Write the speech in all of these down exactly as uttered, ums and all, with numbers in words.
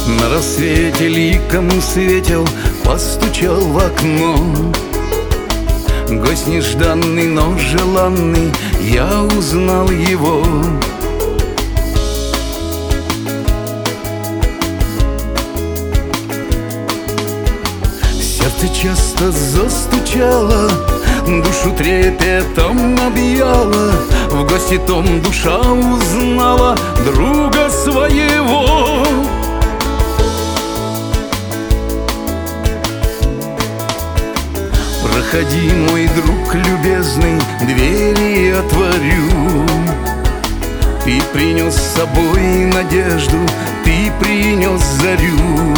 На рассвете ликом светил, постучал в окно. Гость нежданный, но желанный, я узнал его. Сердце часто застучало, душу трепетом объяла. В гости том душа узнала друга своего. Проходи, мой друг любезный, двери отворю. Ты принес с собой надежду, ты принес зарю.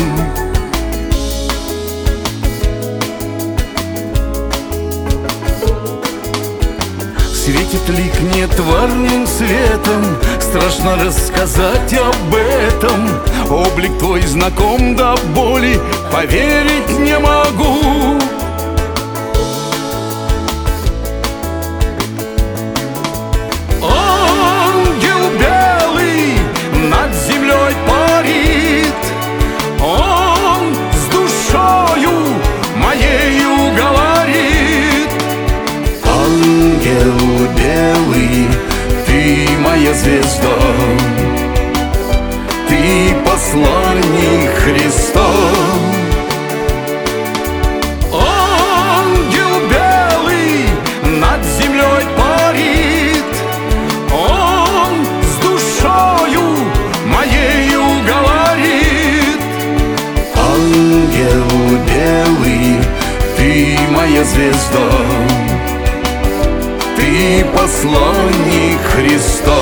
Светит лик нетварным светом, страшно рассказать об этом. Облик твой знаком до боли, поверить не могу. Ангел белый над землей парит, он с душою моею говорит. Ангел белый, ты моя звезда, ты посланник Христа. Ангел белый над землей парит, он с душою моею говорит. Ангел белый, ты моя звезда, ты посланник Христа.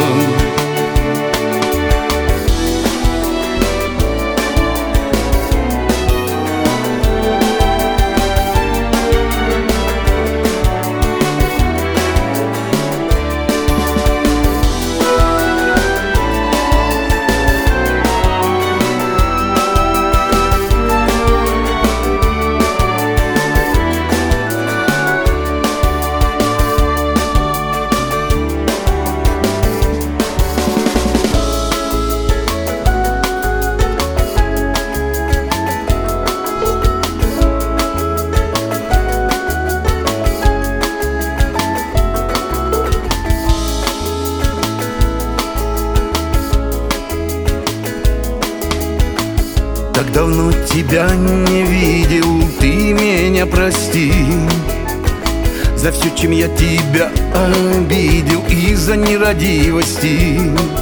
Так давно тебя не видел, ты меня прости за все, чем я тебя обидел, из-за нерадивости.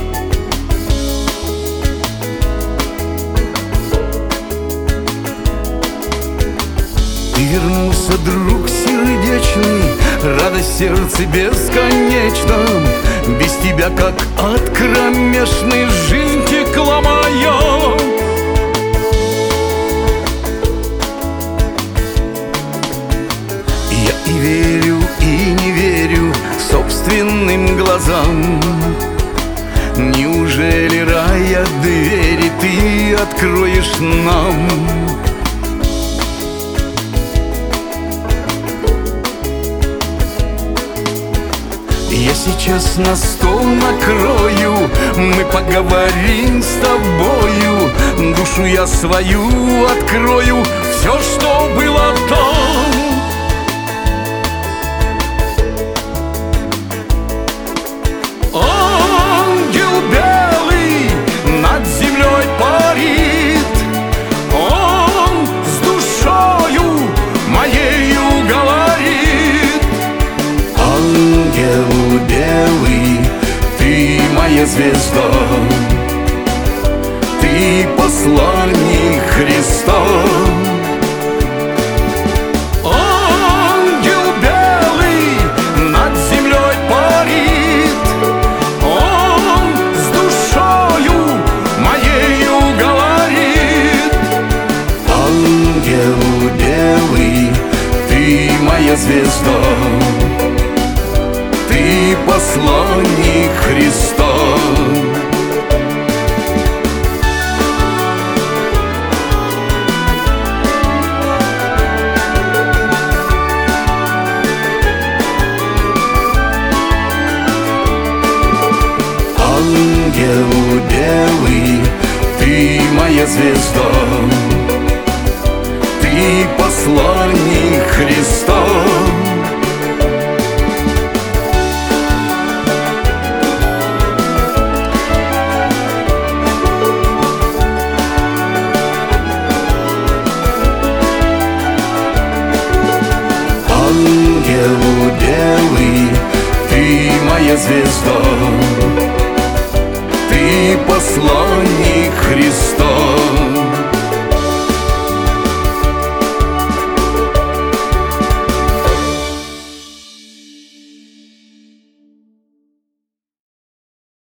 Ты вернулся, друг сердечный, радость сердца бесконечна. Без тебя, как от кромешной, жизнь текла моя. Я и верю, и не верю собственным глазам. Неужели рая двери ты откроешь нам? Я сейчас на стол накрою, мы поговорим с тобою. Душу я свою открою, все, что было там. Ангел белый над землей парит, он с душою моею говорит. Ангел белый, ты моя звезда, ты посланник Христа. Ангел белый над землей парит, он с душою моею говорит. Ангел белый, ты моя звезда, ты посланник Христа. Ангел белый, ты моя мне звезда. Ты посланник Христов.